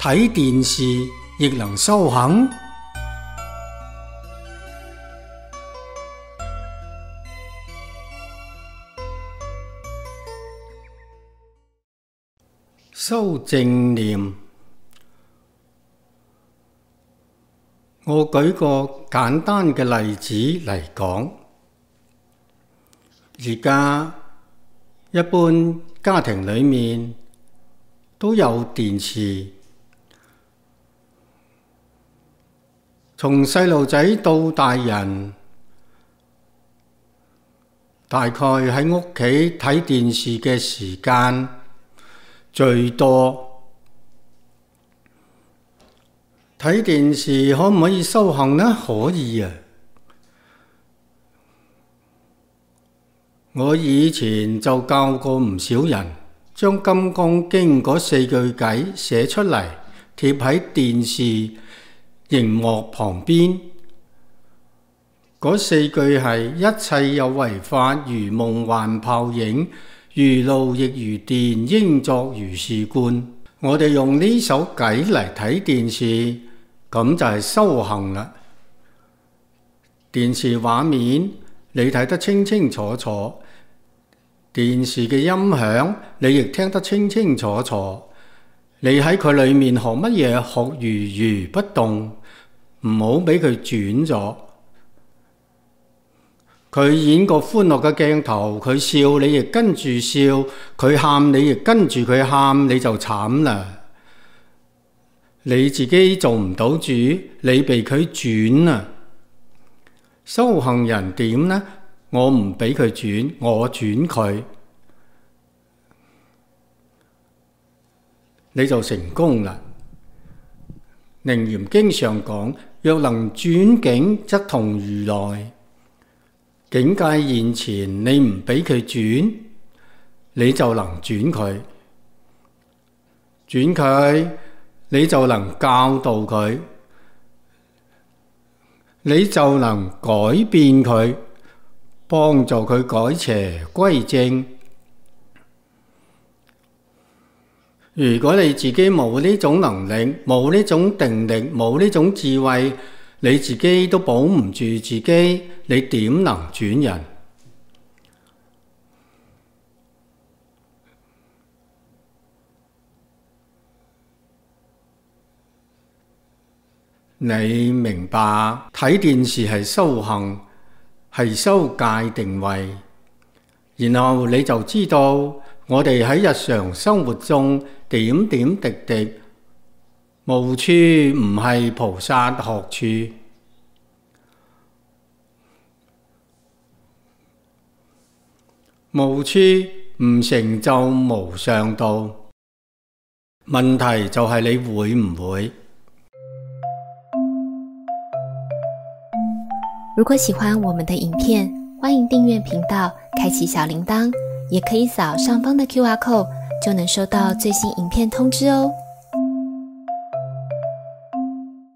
睇電視亦能修行？修正念。我舉個簡單嘅例子嚟講，而家一般家庭裏面都有電視，從細路仔到大人，大概喺屋企睇電視嘅時間最多。睇電視可唔可以修行呢？可以啊！我以前就教過唔少人，將《金剛經》嗰4句偈寫出嚟，貼喺電視熒幕旁邊。嗰4句係：一切有為法，如夢幻泡影，如露亦如電，應作如是觀。我哋用呢首偈嚟睇電視，咁就係修行啦。電視畫面你睇得清清楚楚，電視嘅音響你亦聽得清清楚楚。你喺佢裏面學乜嘢？學如如不動，唔好俾佢轉咗。佢演個歡樂嘅鏡頭，佢笑你亦跟住笑，佢喊你亦跟住佢喊，你就慘啦。你自己做唔到主，你被佢轉啊！修行人點呢？我唔俾佢轉，我轉佢，你就成功啦。楞嚴經上講：若能轉境，則同如來。境界現前，你唔俾佢轉，你就能轉佢。轉佢，你就能教導佢，你就能改變佢，幫助佢改邪歸正。如果你自己冇呢種能力，冇呢種定力，冇呢種智慧，你自己都保唔住自己，你點能轉人？你明白睇電視係修行，係修戒定慧，然後你就知道我哋喺日常生活中點點滴滴，無處唔係菩薩學處。無處唔成就無上道。問題就係你會唔會？ 如果喜歡我們的影片，歡迎訂閱頻道，開啟小鈴鐺，也可以掃上方的QR code，就能收到最新影片通知哦。